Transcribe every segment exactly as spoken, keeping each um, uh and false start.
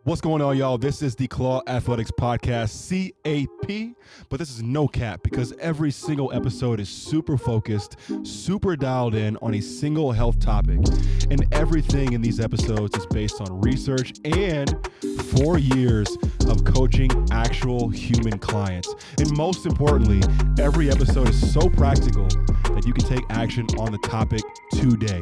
What's going on, y'all? This is the Claw Athletics Podcast, C A P, but this is no cap because every single episode is super focused, super dialed in on a single health topic. And everything in these episodes is based on research and four years of coaching actual human clients. And most importantly, every episode is so practical that you can take action on the topic today.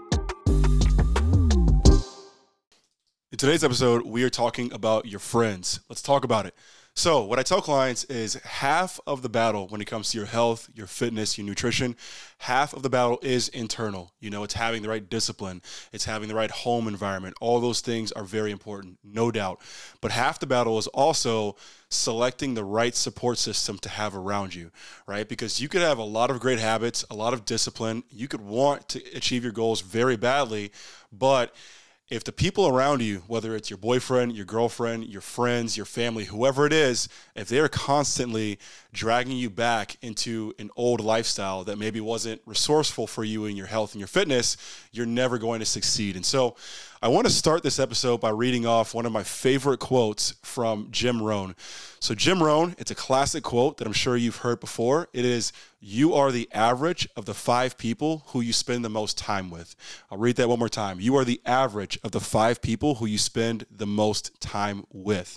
In today's episode, we are talking about your friends. Let's talk about it. So what I tell clients is half of the battle when it comes to your health, your fitness, your nutrition, half of the battle is internal. You know, it's having the right discipline. It's having the right home environment. All those things are very important, no doubt. But half the battle is also selecting the right support system to have around you, right? Because you could have a lot of great habits, a lot of discipline. You could want to achieve your goals very badly, but if the people around you, whether it's your boyfriend, your girlfriend, your friends, your family, whoever it is, if they're constantly dragging you back into an old lifestyle that maybe wasn't resourceful for you in your health and your fitness, you're never going to succeed. And so I want to start this episode by reading off one of my favorite quotes from Jim Rohn. So Jim Rohn, it's a classic quote that I'm sure you've heard before. It is, "You are the average of the five people who you spend the most time with." I'll read that one more time. You are the average of the five people who you spend the most time with.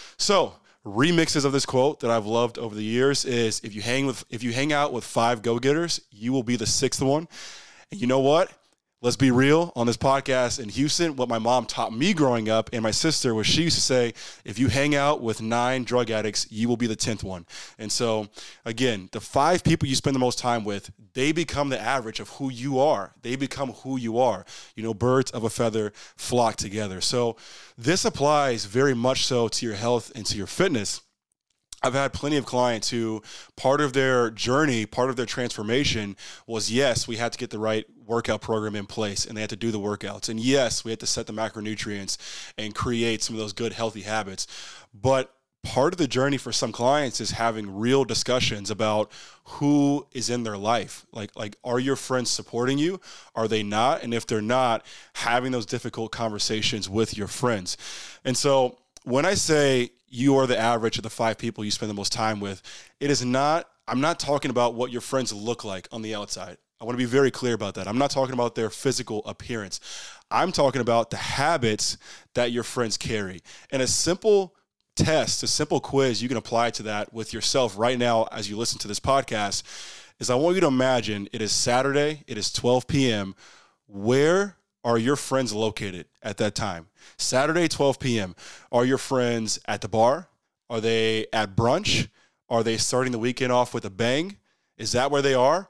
So remixes of this quote that I've loved over the years is, if you hang with, if you hang out with five go-getters, you will be the sixth one. And you know what? Let's be real on this podcast in Houston. What my mom taught me growing up and my sister was, she used to say, if you hang out with nine drug addicts, you will be the tenth one. And so again, the five people you spend the most time with, they become the average of who you are. They become who you are. You know, birds of a feather flock together. So this applies very much so to your health and to your fitness. I've had plenty of clients who part of their journey, part of their transformation was, yes, we had to get the right workout program in place and they had to do the workouts. And yes, we had to set the macronutrients and create some of those good, healthy habits. But part of the journey for some clients is having real discussions about who is in their life. Like, like, are your friends supporting you? Are they not? And if they're not, having those difficult conversations with your friends. And so when I say you are the average of the five people you spend the most time with, it is not, I'm not talking about what your friends look like on the outside. I want to be very clear about that. I'm not talking about their physical appearance. I'm talking about the habits that your friends carry. And a simple test, a simple quiz you can apply to that with yourself right now as you listen to this podcast is, I want you to imagine it is Saturday, it is twelve p.m. Where are your friends located at that time? Saturday, twelve p.m. Are your friends at the bar? Are they at brunch? Are they starting the weekend off with a bang? Is that where they are?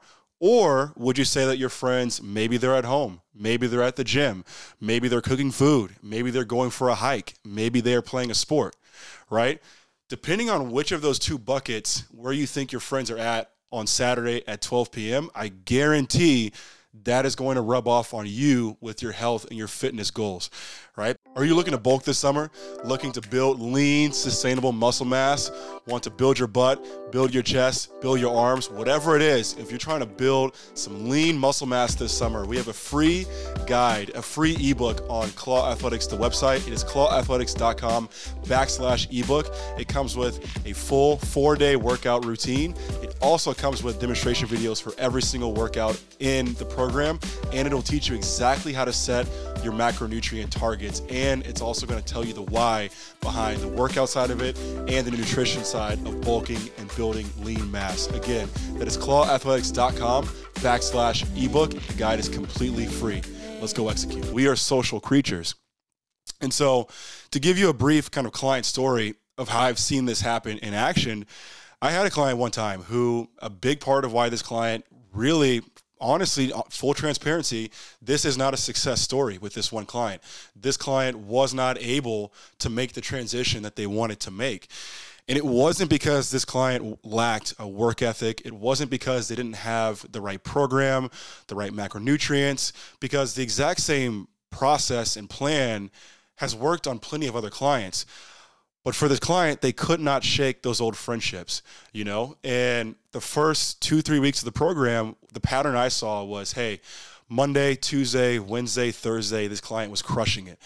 Or would you say that your friends, maybe they're at home, maybe they're at the gym, maybe they're cooking food, maybe they're going for a hike, maybe they're playing a sport, right? Depending on which of those two buckets, where you think your friends are at on Saturday at twelve p.m., I guarantee that is going to rub off on you with your health and your fitness goals, right? Are you looking to bulk this summer? Looking to build lean, sustainable muscle mass? Want to build your butt, build your chest, build your arms, whatever it is. If you're trying to build some lean muscle mass this summer, we have a free guide, a free ebook on Claw Athletics, the website. It is clawathletics.com backslash ebook. It comes with a full four-day workout routine. It also comes with demonstration videos for every single workout in the program, and it'll teach you exactly how to set your macronutrient targets, and it's also going to tell you the why behind the workout side of it and the nutrition side of bulking and building lean mass. Again, that is clawathletics.com backslash ebook. The guide is completely free. Let's go execute. We are social creatures. And so to give you a brief kind of client story of how I've seen this happen in action, I had a client one time who, a big part of why this client really, honestly, full transparency, this is not a success story with this one client. This client was not able to make the transition that they wanted to make. And it wasn't because this client lacked a work ethic. It wasn't because they didn't have the right program, the right macronutrients, because the exact same process and plan has worked on plenty of other clients. But for this client, they could not shake those old friendships, you know? And the first two, three weeks of the program, the pattern I saw was, hey, Monday, Tuesday, Wednesday, Thursday, this client was crushing it.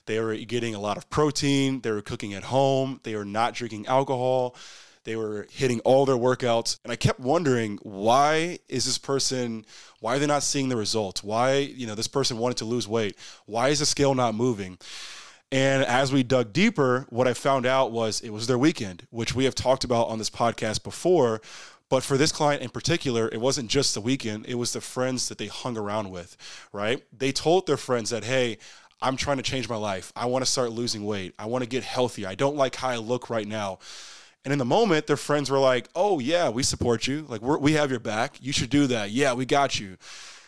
They were getting a lot of protein. They were cooking at home. They were not drinking alcohol. They were hitting all their workouts. And I kept wondering, why is this person, why are they not seeing the results? Why, you know, this person wanted to lose weight. Why is the scale not moving? And as we dug deeper, what I found out was it was their weekend, which we have talked about on this podcast before. But for this client in particular, it wasn't just the weekend. It was the friends that they hung around with, right? They told their friends that, hey, I'm trying to change my life. I want to start losing weight. I want to get healthy. I don't like how I look right now. And in the moment, their friends were like, oh, yeah, we support you. Like, we're, we have your back. You should do that. Yeah, we got you.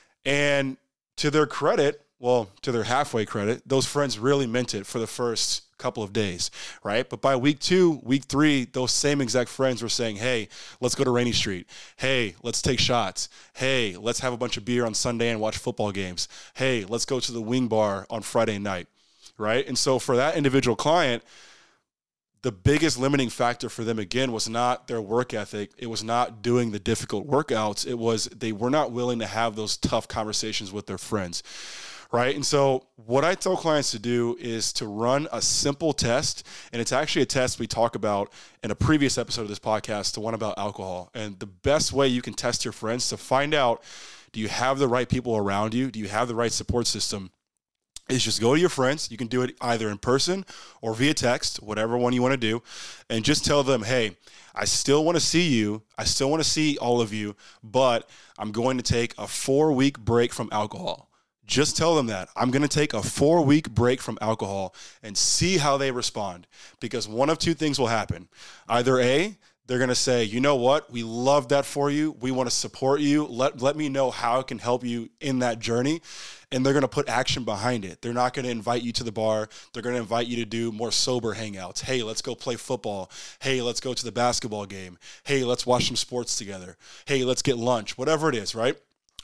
And to their credit, well, to their halfway credit, those friends really meant it for the first couple of days, right? But by week two, week three, those same exact friends were saying, hey, let's go to Rainy Street. Hey, let's take shots. Hey, let's have a bunch of beer on Sunday and watch football games. Hey, let's go to the wing bar on Friday night, right? And so for that individual client, the biggest limiting factor for them, again, was not their work ethic. It was not doing the difficult workouts. It was they were not willing to have those tough conversations with their friends, right? And so what I tell clients to do is to run a simple test, and it's actually a test we talk about in a previous episode of this podcast, the one about alcohol. And the best way you can test your friends to find out, do you have the right people around you? Do you have the right support system? Is just go to your friends. You can do it either in person or via text, whatever one you want to do, and just tell them, hey, I still want to see you. I still want to see all of you, but I'm going to take a four-week break from alcohol. Just tell them that. I'm going to take a four-week break from alcohol and see how they respond, because one of two things will happen. Either A, they're going to say, you know what? We love that for you. We want to support you. Let, let me know how I can help you in that journey. And they're going to put action behind it. They're not going to invite you to the bar. They're going to invite you to do more sober hangouts. Hey, let's go play football. Hey, let's go to the basketball game. Hey, let's watch some sports together. Hey, let's get lunch, whatever it is, right?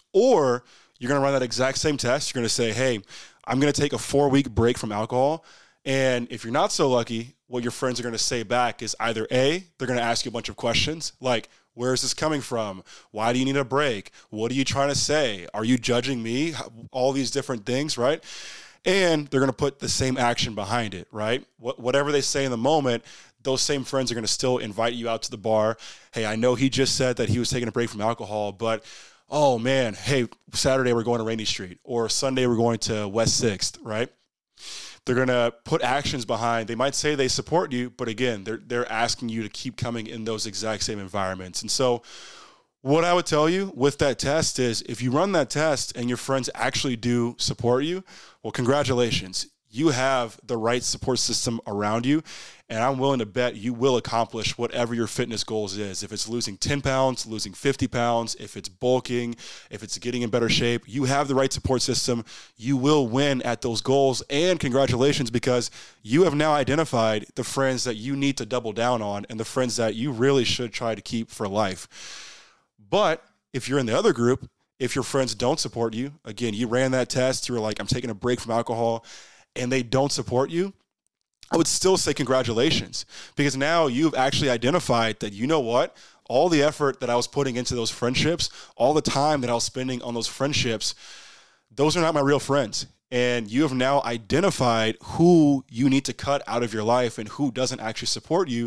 Or you're going to run that exact same test. You're going to say, hey, I'm going to take a four-week break from alcohol. And if you're not so lucky, what your friends are going to say back is either A, they're going to ask you a bunch of questions like, where is this coming from? Why do you need a break? What are you trying to say? Are you judging me? All these different things, right? And they're going to put the same action behind it, right? What, whatever they say in the moment, those same friends are going to still invite you out to the bar. Hey, I know he just said that he was taking a break from alcohol, but oh man, hey, Saturday we're going to Rainy Street, or Sunday we're going to West sixth, right? They're going to put actions behind. They might say they support you, but again, they're they're asking you to keep coming in those exact same environments. And so what I would tell you with that test is, if you run that test and your friends actually do support you, well, congratulations. You have the right support system around you, and I'm willing to bet you will accomplish whatever your fitness goals is. If it's losing ten pounds, losing fifty pounds, if it's bulking, if it's getting in better shape, you have the right support system. You will win at those goals, and congratulations, because you have now identified the friends that you need to double down on and the friends that you really should try to keep for life. But if you're in the other group, if your friends don't support you, again, you ran that test, you were like, I'm taking a break from alcohol, and they don't support you, I would still say congratulations, because now you've actually identified that, you know what, all the effort that I was putting into those friendships, all the time that I was spending on those friendships, those are not my real friends. And you have now identified who you need to cut out of your life and who doesn't actually support you,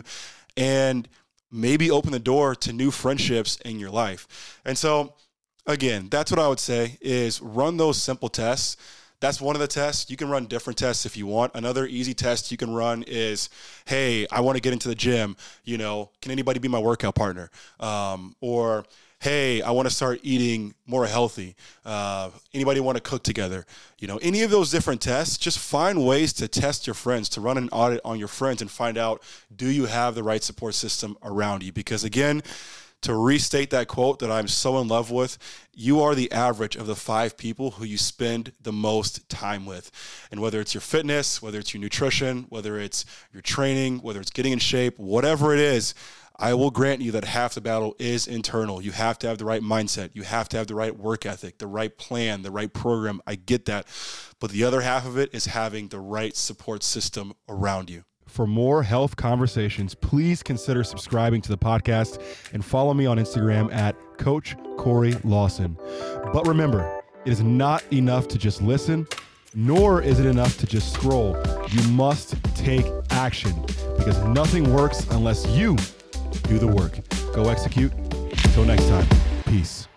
and maybe open the door to new friendships in your life. And so, again, that's what I would say is run those simple tests. That's one of the tests. You can run different tests if you want. Another easy test you can run is, hey, I want to get into the gym. You know, can anybody be my workout partner? Um, or, hey, I want to start eating more healthy. Uh, anybody want to cook together? You know, any of those different tests, just find ways to test your friends, to run an audit on your friends and find out, do you have the right support system around you? Because again, to restate that quote that I'm so in love with, you are the average of the five people who you spend the most time with. And whether it's your fitness, whether it's your nutrition, whether it's your training, whether it's getting in shape, whatever it is, I will grant you that half the battle is internal. You have to have the right mindset. You have to have the right work ethic, the right plan, the right program. I get that. But the other half of it is having the right support system around you. For more health conversations, please consider subscribing to the podcast and follow me on Instagram at Coach Corey Lawson. But remember, it is not enough to just listen. Nor is it enough to just scroll. You must take action because nothing works unless you do the work. Go execute. Until next time, peace.